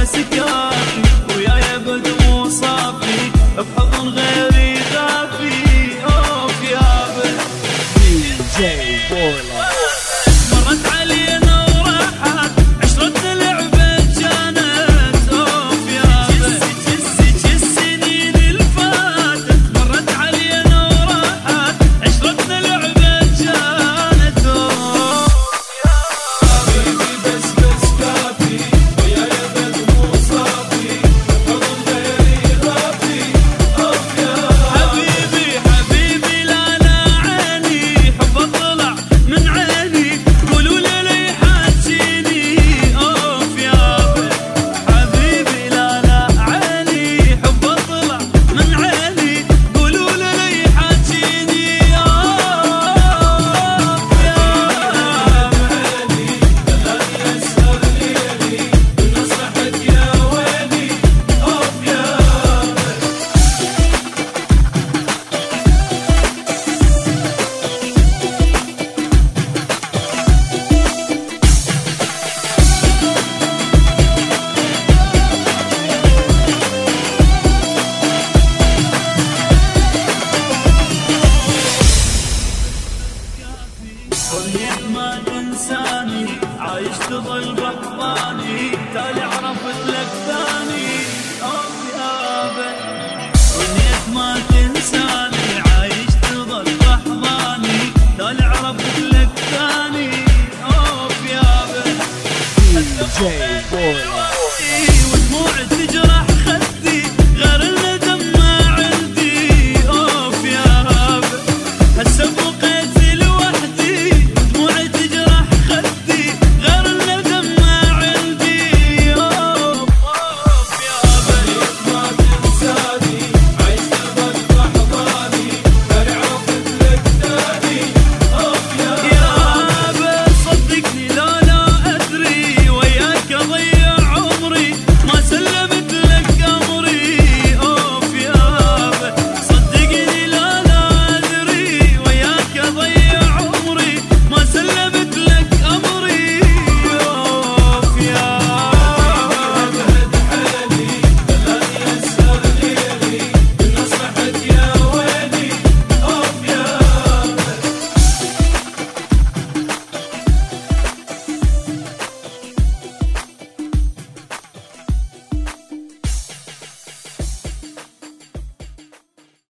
بس كافي وياي ابد مو صافي بحضن غيري خافي اوف يابا دي جي بولا. مرت علينا وراحت عشرتنا لعبة كانت اوف يابا السنين الفاتت مرت علينا وراحت عشرتنا لعبة كانت اوف حبيبي بس كافي وياي ابد مو صافي بحضن غيري خافي اوف يابا حبيبي لا لا عيني حبه طلع من عيني قولوا لي حاجيني اوف يابا حبيبي لا لا عيني حبه طلع من عيني قولوا لي حاجيني اوف يابا خلاني اسهر ليلي بنصرحك يا ويلي اوف يابا حرية ما تنساني عايش تظل